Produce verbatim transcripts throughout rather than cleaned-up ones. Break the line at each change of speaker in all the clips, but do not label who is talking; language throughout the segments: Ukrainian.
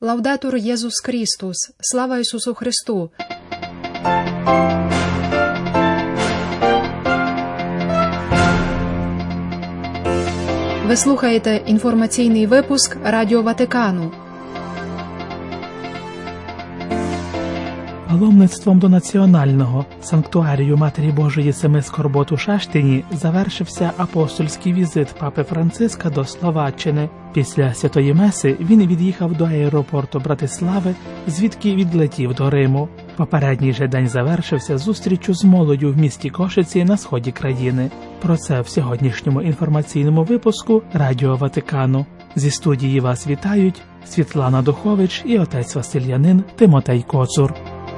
Лаудетур Єсус Христос! Слава Ісусу Христу! Ви слухаєте інформаційний випуск Радіо Ватикану.
Паломництвом до національного санктуарію Матері Божої Семи Скорбот у Шаштині завершився апостольський візит папи Франциска до Словаччини. Після Святої Меси він від'їхав до аеропорту Братислави, звідки відлетів до Риму. Попередній же день завершився зустрічю з молоддю в місті Кошиці на сході країни. Про це в сьогоднішньому інформаційному випуску Радіо Ватикану. Зі студії вас вітають Світлана Духович і отець Василянин Тимотей Коцур.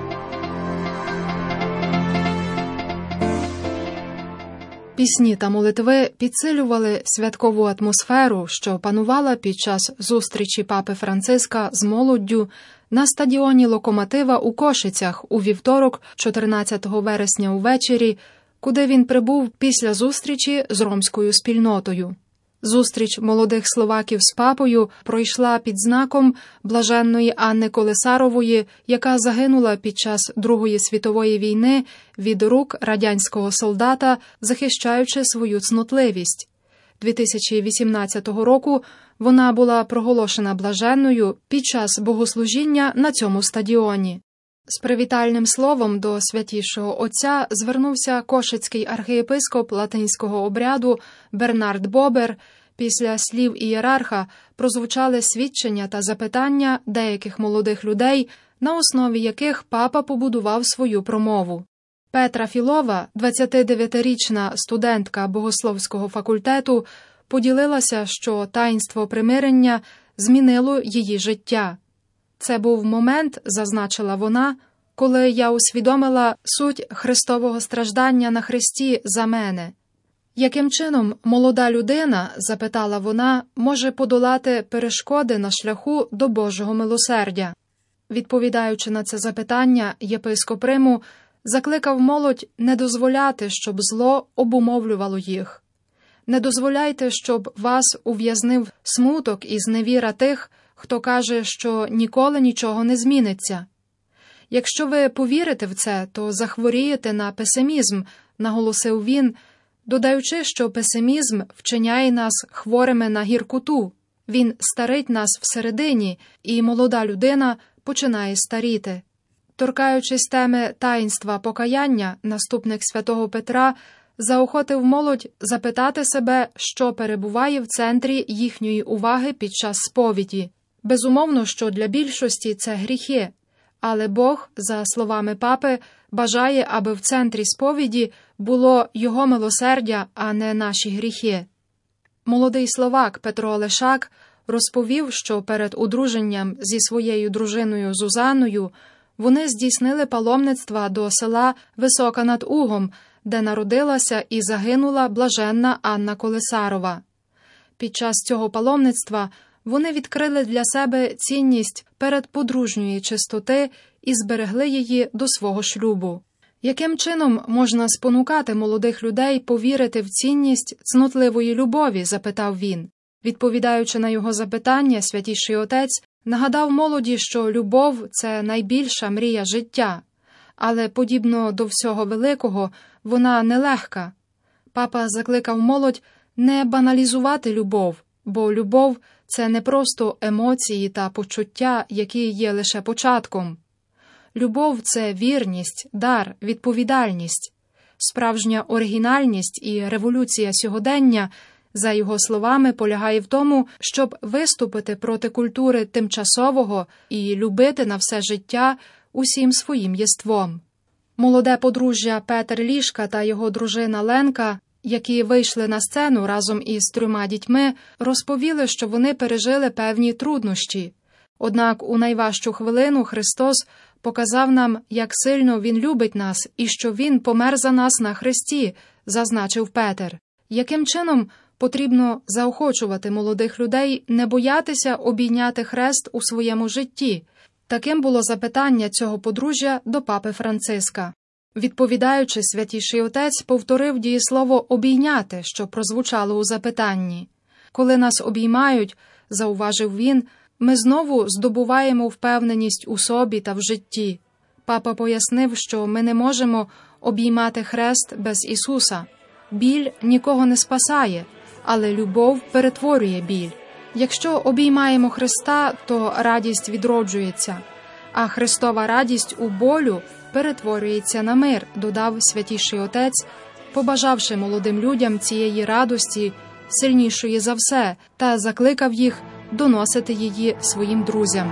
Пісні та молитви підсилювали святкову атмосферу, що панувала під час зустрічі папи Франциска з молоддю на стадіоні «Локомотива» у Кошицях у вівторок, чотирнадцятого вересня увечері, куди він прибув після зустрічі з ромською спільнотою. Зустріч молодих словаків з папою пройшла під знаком блаженної Анни Колесарової, яка загинула під час Другої світової війни від рук радянського солдата, захищаючи свою цнотливість. дві тисячі вісімнадцятого року вона була проголошена блаженною під час богослужіння на цьому стадіоні. З привітальним словом до святішого отця звернувся кошицький архієпископ латинського обряду Бернард Бобер. Після слів ієрарха прозвучали свідчення та запитання деяких молодих людей, на основі яких папа побудував свою промову. Петра Філова, двадцятидев'ятирічна студентка богословського факультету, поділилася, що таїнство примирення змінило її життя. Це був момент, зазначила вона, коли я усвідомила суть Христового страждання на хресті за мене. Яким чином молода людина, запитала вона, може подолати перешкоди на шляху до Божого милосердя? Відповідаючи на це запитання, єпископ Риму закликав молодь не дозволяти, щоб зло обумовлювало їх. Не дозволяйте, щоб вас ув'язнив смуток і зневіра тих, хто каже, що ніколи нічого не зміниться. Якщо ви повірите в це, то захворієте на песимізм, наголосив він, додаючи, що песимізм вчиняє нас хворими на гіркоту. Він старить нас всередині, і молода людина починає старіти. Торкаючись теми таїнства покаяння, наступник святого Петра заохотив молодь запитати себе, що перебуває в центрі їхньої уваги під час сповіді. Безумовно, що для більшості це гріхи, але Бог, за словами папи, бажає, аби в центрі сповіді було Його милосердя, а не наші гріхи. Молодий словак Петро Олешак розповів, що перед одруженням зі своєю дружиною Зузанною вони здійснили паломництва до села Висока над Угом, де народилася і загинула блаженна Анна Колесарова. Під час цього паломництва вони відкрили для себе цінність передподружньої чистоти і зберегли її до свого шлюбу. Яким чином можна спонукати молодих людей повірити в цінність цнотливої любові, запитав він. Відповідаючи на його запитання, святіший отець нагадав молоді, що любов – це найбільша мрія життя, але, подібно до всього великого, вона нелегка. Папа закликав молодь не баналізувати любов, бо любов – це не просто емоції та почуття, які є лише початком. Любов – це вірність, дар, відповідальність. Справжня оригінальність і революція сьогодення, за його словами, полягає в тому, щоб виступити проти культури тимчасового і любити на все життя усім своїм єством. Молоде подружжя Петер Лішка та його дружина Ленка, які вийшли на сцену разом із трьома дітьми, розповіли, що вони пережили певні труднощі. Однак у найважчу хвилину Христос показав нам, як сильно Він любить нас і що Він помер за нас на хресті, зазначив Петер. Яким чином потрібно заохочувати молодих людей не боятися обійняти хрест у своєму житті? Таким було запитання цього подружжя до папи Франциска. Відповідаючи, святіший отець повторив дієслово «обійняти», що прозвучало у запитанні. «Коли нас обіймають», зауважив він, ми знову здобуваємо впевненість у собі та в житті. Папа пояснив, що ми не можемо обіймати хрест без Ісуса. Біль нікого не спасає, але любов перетворює біль. Якщо обіймаємо Христа, то радість відроджується, а Христова радість у болю перетворюється на мир, додав Святіший Отець, побажавши молодим людям цієї радості, сильнішої за все, та закликав їх доносити її своїм друзям.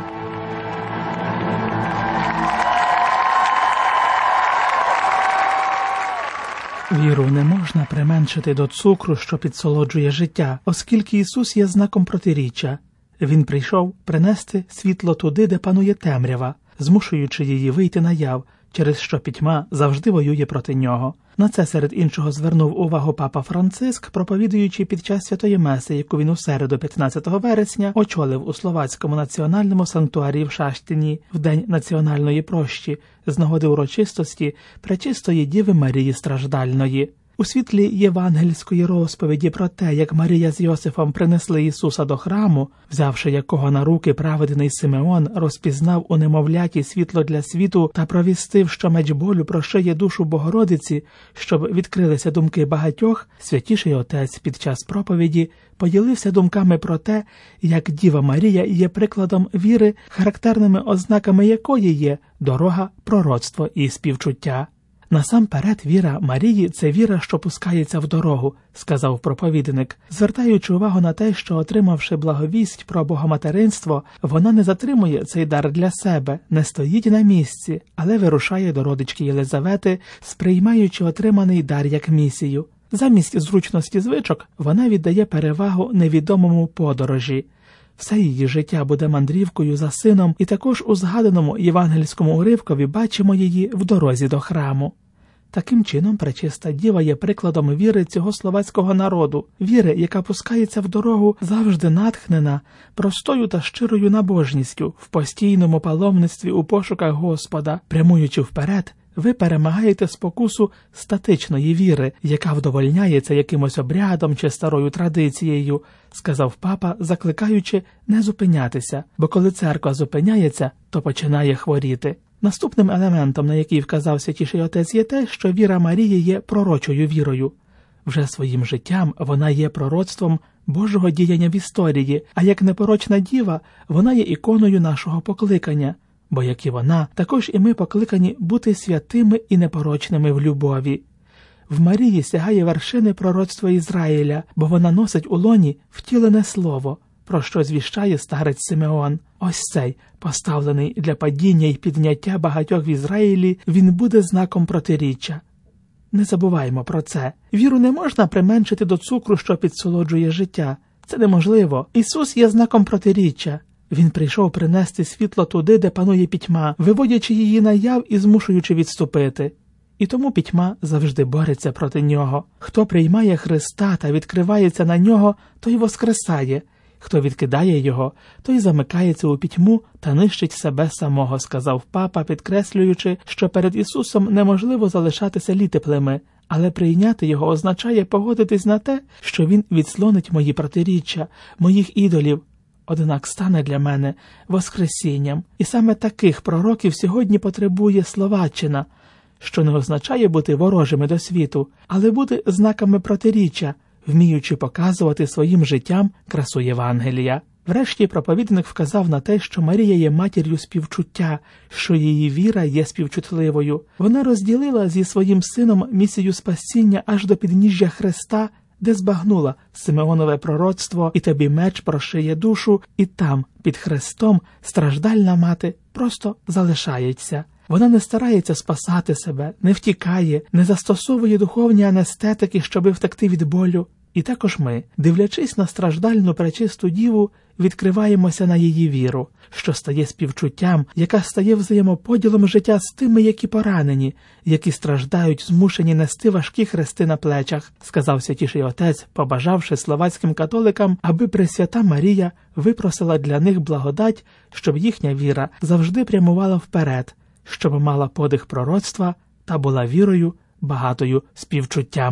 Віру не можна применшити до цукру, що підсолоджує життя, оскільки Ісус є знаком протиріччя. Він прийшов принести світло туди, де панує темрява, змушуючи її вийти наяв, через що пітьма завжди воює проти нього. На це серед іншого звернув увагу папа Франциск, проповідуючи під час Святої Меси, яку він у середу п'ятнадцятого вересня очолив у Словацькому національному санктуарії в Шаштині в День національної прощі з нагоди урочистості Пречистої Діви Марії Страждальної. У світлі євангельської розповіді про те, як Марія з Йосифом принесли Ісуса до храму, взявши якого на руки праведний Симеон розпізнав у немовляті світло для світу та провістив, що меч болю прошиє душу Богородиці, щоб відкрилися думки багатьох, Святіший Отець під час проповіді поділився думками про те, як Діва Марія є прикладом віри, характерними ознаками якої є дорога, пророцтво і співчуття. «Насамперед віра Марії – це віра, що пускається в дорогу», – сказав проповідник, звертаючи увагу на те, що, отримавши благовість про богоматеринство, вона не затримує цей дар для себе, не стоїть на місці, але вирушає до родички Єлизавети, сприймаючи отриманий дар як місію. Замість зручності звичок вона віддає перевагу невідомому подорожі. Все її життя буде мандрівкою за сином, і також у згаданому євангельському уривкові бачимо її в дорозі до храму. Таким чином, Пречиста Діва є прикладом віри цього словацького народу, віри, яка пускається в дорогу, завжди натхнена простою та щирою набожністю, в постійному паломництві у пошуках Господа. Прямуючи вперед, ви перемагаєте спокусу статичної віри, яка вдовольняється якимось обрядом чи старою традицією, сказав папа, закликаючи не зупинятися, бо коли церква зупиняється, то починає хворіти. Наступним елементом, на який вказав Святіший Отець, є те, що віра Марії є пророчою вірою. Вже своїм життям вона є пророцтвом Божого діяння в історії, а як непорочна діва, вона є іконою нашого покликання, бо як і вона, також і ми покликані бути святими і непорочними в любові. В Марії сягає вершини пророцтва Ізраїля, бо вона носить у лоні втілене слово, про що звіщає старець Симеон. Ось цей, поставлений для падіння і підняття багатьох в Ізраїлі, він буде знаком протиріччя. Не забуваємо про це. Віру не можна применшити до цукру, що підсолоджує життя. Це неможливо. Ісус є знаком протиріччя. Він прийшов принести світло туди, де панує пітьма, виводячи її наяв і змушуючи відступити. І тому пітьма завжди бореться проти нього. Хто приймає Христа та відкривається на нього, той воскресає. Хто відкидає його, той замикається у пітьму та нищить себе самого, сказав папа, підкреслюючи, що перед Ісусом неможливо залишатися літеплими, але прийняти його означає погодитись на те, що він відслонить мої протиріччя, моїх ідолів, однак стане для мене воскресінням. І саме таких пророків сьогодні потребує Словаччина, що не означає бути ворожими до світу, але бути знаками протиріччя, вміючи показувати своїм життям красу Євангелія. Врешті проповідник вказав на те, що Марія є матір'ю співчуття, що її віра є співчутливою. Вона розділила зі своїм сином місію спасіння аж до підніжжя Хреста, де збагнула Симеонове пророцтво «І тобі меч прошиє душу», і там, під Хрестом, страждальна мати просто залишається. Вона не старається спасати себе, не втікає, не застосовує духовні анестетики, щоби втекти від болю. І також ми, дивлячись на страждальну Пречисту Діву, відкриваємося на її віру, що стає співчуттям, яка стає взаємоподілом життя з тими, які поранені, які страждають, змушені нести важкі хрести на плечах, сказав Святіший Отець, побажавши словацьким католикам, аби Пресвята Марія випросила для них благодать, щоб їхня віра завжди прямувала вперед, щоб мала подих пророцтва та була вірою, багатою співчуттям.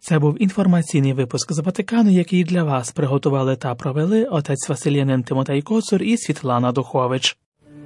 Це був інформаційний випуск з Ватикану, який для вас приготували та провели отець Василянин Тимотей Коцур і Світлана Духович.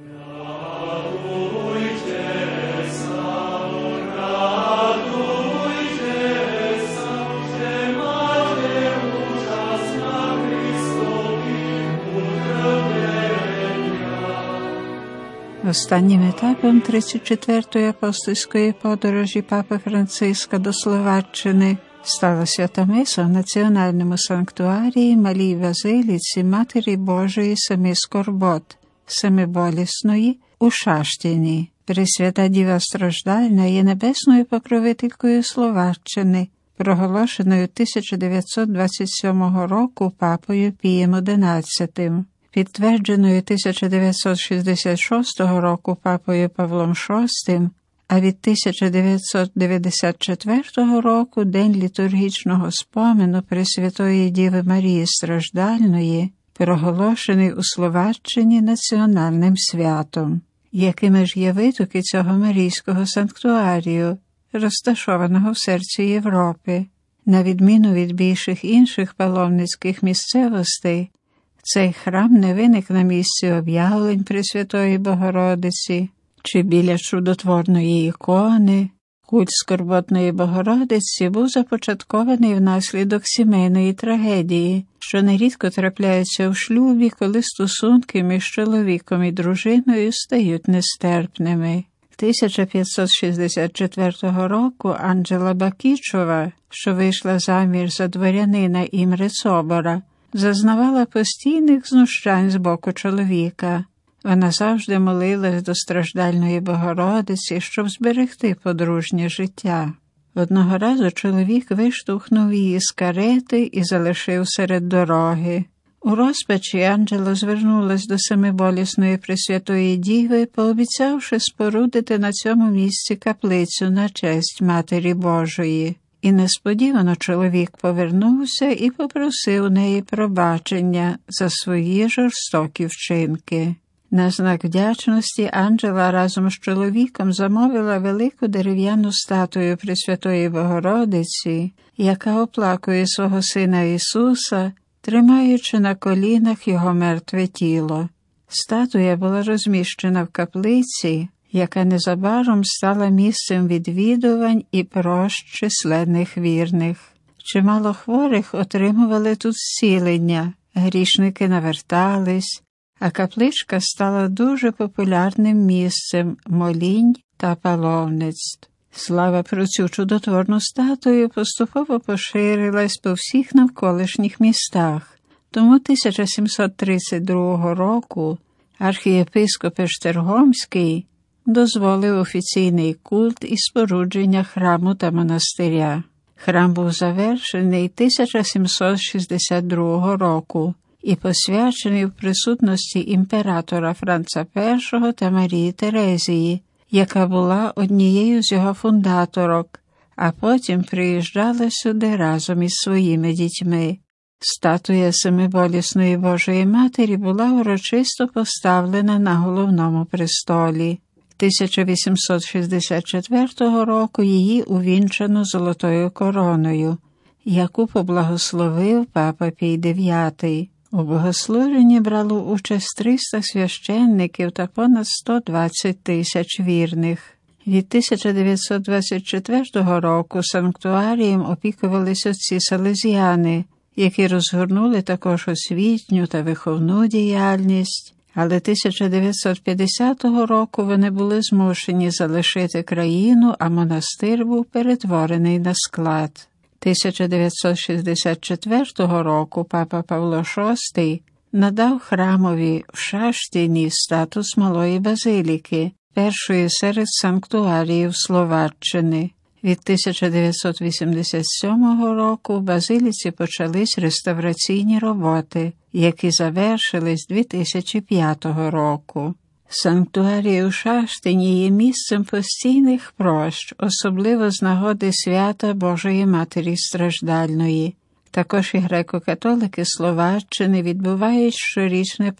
Останнім етапом тридцять четвертої апостольської подорожі Папи Франциска до Словаччини стала свята Меса в Національному санктуарії Малій Базиліці Матері Божої Семи Скорбот, Семиболісної у Шаштіні. Пресвята Діва Страждальна є небесною покровителькою Словаччини, проголошеною тисяча дев'ятсот двадцять сьомого року Папою Пієм одинадцятим. Підтвердженою тисяча дев'ятсот шістдесят шостого року Папою Павлом шостим, а від тисяча дев'ятсот дев'яносто четвертого року День літургічного спомену Пресвятої Діви Марії Страждальної, проголошений у Словаччині національним святом. Якими ж є витоки цього Марійського санктуарію, розташованого в серці Європи? На відміну від більших інших паломницьких місцевостей, цей храм не виник на місці об'явлень Пресвятої Богородиці чи біля чудотворної ікони. Культ Скорботної Богородиці був започаткований внаслідок сімейної трагедії, що нерідко трапляється в шлюбі, коли стосунки між чоловіком і дружиною стають нестерпними. тисяча п'ятсот шістдесят четвертого року Анджела Бакічова, що вийшла заміж за дворянина Імре Цобора, зазнавала постійних знущань з боку чоловіка. Вона завжди молилась до Страждальної Богородиці, щоб зберегти подружнє життя. Одного разу чоловік виштовхнув її з карети і залишив серед дороги. У розпачі Анджела звернулась до Семиболісної Пресвятої Діви, пообіцявши спорудити на цьому місці каплицю на честь Матері Божої. І несподівано чоловік повернувся і попросив у неї пробачення за свої жорстокі вчинки. На знак вдячності Анджела разом з чоловіком замовила велику дерев'яну статую Пресвятої Богородиці, яка оплакує свого сина Ісуса, тримаючи на колінах його мертве тіло. Статуя була розміщена в каплиці, яка незабаром стала місцем відвідувань і прощ численних вірних. Чимало хворих отримували тут зцілення, грішники навертались, а капличка стала дуже популярним місцем молінь та паломництв. Слава про цю чудотворну статую поступово поширилась по всіх навколишніх містах. Тому тисяча сімсот тридцять другого року архієпископ Ештергомський дозволив офіційний культ і спорудження храму та монастиря. Храм був завершений тисяча сімсот шістдесят другого року і посвячений в присутності імператора Франца Першого та Марії Терезії, яка була однією з його фундаторок, а потім приїжджала сюди разом із своїми дітьми. Статуя Семиболісної Божої Матері була урочисто поставлена на головному престолі. тисяча вісімсот шістдесят четвертого року її увінчано золотою короною, яку поблагословив Папа Пій дев'ятий. У богослуженні брало участь триста священників та понад сто двадцять тисяч вірних. Від тисяча дев'ятсот двадцять четвертого року санктуарієм опікувались отці салезіани, які розгорнули також освітню та виховну діяльність, але тисяча дев'ятсот п'ятдесятого року вони були змушені залишити країну, а монастир був перетворений на склад. тисяча дев'ятсот шістдесят четвертого року Папа Павло шостий надав храмові в Шаштіні статус Малої Базиліки, першої серед санктуаріїв Словаччини. Від тисяча дев'ятсот вісімдесят сьомого року в Базиліці почались реставраційні роботи, які завершились дві тисячі п'ятого року. Санктуарій у Шаштині є місцем постійних прощ, особливо з нагоди свята Божої Матері Страждальної. Також і греко-католики Словаччини відбувають щорічне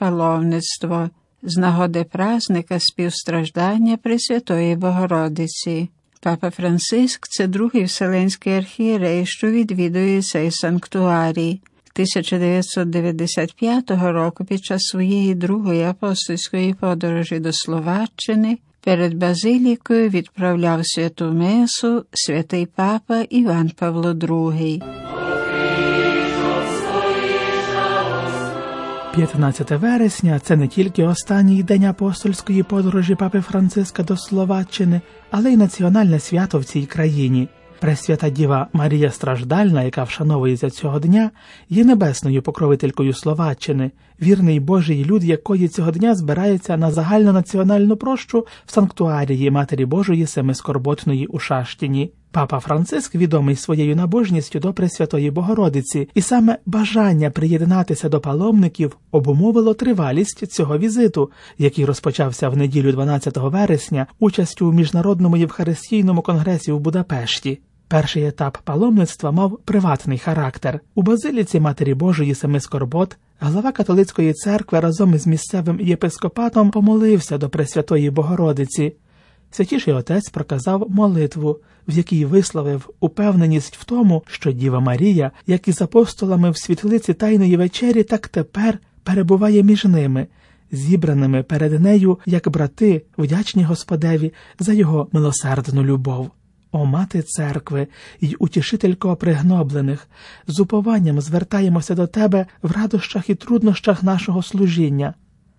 паломництво з нагоди празника співстраждання Пресвятої Богородиці. Папа Франциск – це другий вселенський архієрей, що відвідує цей санктуарій. тисяча дев'ятсот дев'яносто п'ятого року під час своєї другої апостольської подорожі до Словаччини перед базилікою відправляв святу месу святий папа Іван Павло другий.
п'ятнадцяте вересня – це не тільки останній день апостольської подорожі папи Франциска до Словаччини, але й національне свято в цій країні. Пресвята Діва Марія Страждальна, яка вшановується цього дня, є небесною покровителькою Словаччини, вірний Божий люд якої цього дня збирається на загальнонаціональну прощу в санктуарії Матері Божої Семискорботної у Шаштіні. Папа Франциск відомий своєю набожністю до Пресвятої Богородиці, і саме бажання приєднатися до паломників обумовило тривалість цього візиту, який розпочався в неділю дванадцятого вересня участю у Міжнародному Євхаристійному конгресі в Будапешті. Перший етап паломництва мав приватний характер. У базиліці Матері Божої Семискорбот глава католицької церкви разом із місцевим єпископатом помолився до Пресвятої Богородиці. Святіший Отець проказав молитву, в якій висловив упевненість в тому, що Діва Марія, як і з апостолами в світлиці Тайної вечері, так тепер перебуває між ними, зібраними перед нею, як брати, вдячні Господеві за його милосердну любов. О, Мати Церкви й утішителько пригноблених, з упованням звертаємося до Тебе в радощах і труднощах нашого служіння.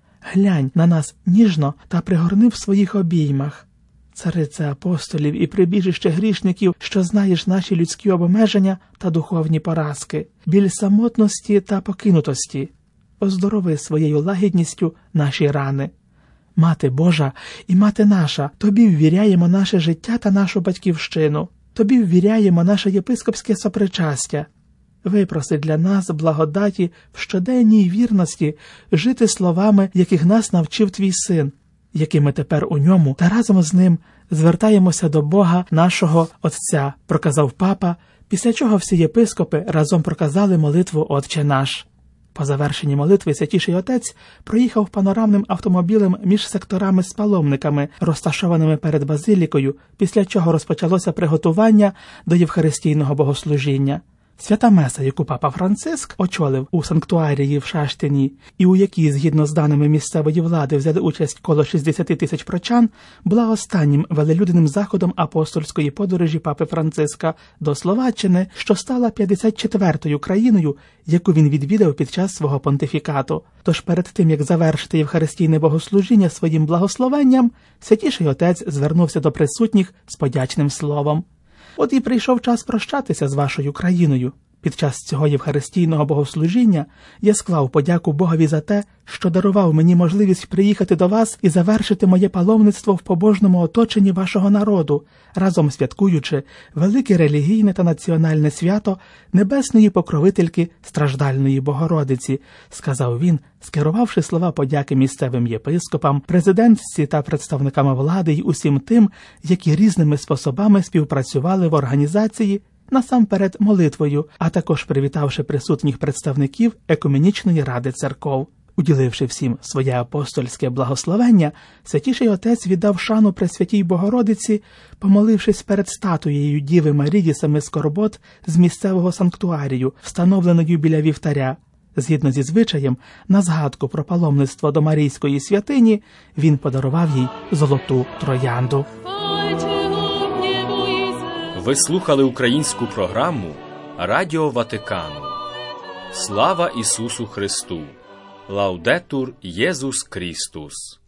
Глянь на нас ніжно та пригорни в своїх обіймах. Царице апостолів і прибіжище грішників, що знаєш наші людські обмеження та духовні поразки, біль самотності та покинутості. Оздорови своєю лагідністю наші рани. Мати Божа і Мати наша, Тобі ввіряємо наше життя та нашу батьківщину. Тобі ввіряємо наше єпископське сопричастя. Випроси для нас благодаті в щоденній вірності жити словами, яких нас навчив Твій Син, якими тепер у ньому та разом з ним звертаємося до Бога нашого Отця, проказав папа, після чого всі єпископи разом проказали молитву «Отче наш». По завершенні молитви Святіший Отець проїхав панорамним автомобілем між секторами з паломниками, розташованими перед базилікою, після чого розпочалося приготування до євхаристійного богослужіння. Свята меса, яку папа Франциск очолив у санктуарії в Шаштині, і у якій, згідно з даними місцевої влади, взяли участь коло шістдесят тисяч прочан, була останнім велелюдним заходом апостольської подорожі папи Франциска до Словаччини, що стала п'ятдесят четвертою країною, яку він відвідав під час свого понтифікату. Тож перед тим, як завершити євхаристійне богослужіння своїм благословенням, Святіший Отець звернувся до присутніх з подячним словом. От і прийшов час прощатися з вашою країною. Під час цього євхаристійного богослужіння я склав подяку Богові за те, що дарував мені можливість приїхати до вас і завершити моє паломництво в побожному оточенні вашого народу, разом святкуючи велике релігійне та національне свято небесної покровительки Страждальної Богородиці, сказав він, скерувавши слова подяки місцевим єпископам, президентці та представникам влади й усім тим, які різними способами співпрацювали в організації, насамперед молитвою, а також привітавши присутніх представників Екуменічної ради церков. Уділивши всім своє апостольське благословення, Святіший Отець віддав шану Пресвятій Богородиці, помолившись перед статуєю Діви Марії Семискорбот з місцевого санктуарію, встановленою біля вівтаря. Згідно зі звичаєм, на згадку про паломництво до Марійської святині, він подарував їй золоту троянду.
Ви слухали українську програму Радіо Ватикану. Слава Ісусу Христу! Лаудетур Єсус Крістус!